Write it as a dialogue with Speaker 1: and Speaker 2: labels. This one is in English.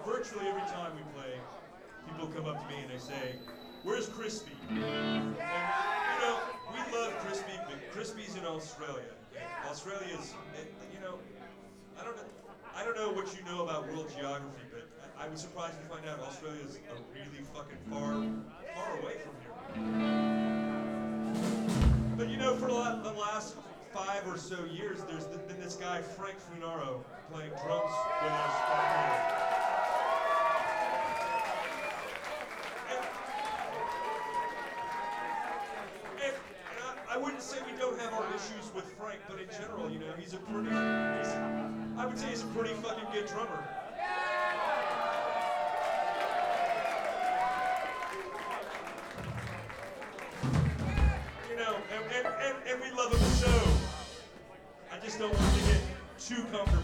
Speaker 1: virtually every time we play, people come up to me and they say, "Where's Crispy?" And we love Crispy, but Crispy's in Australia. Australia's, you know, I don't know. I don't know what you know about world geography, but I was surprised to find out Australia's a really fucking far away from here. But for the last 5 or so years, there's been this guy Frank Funaro playing drums with us down here. And I wouldn't say we don't have our issues with Frank, but in general, I would say he's a pretty fucking good drummer. And we love him so. I just don't want to get too comfortable.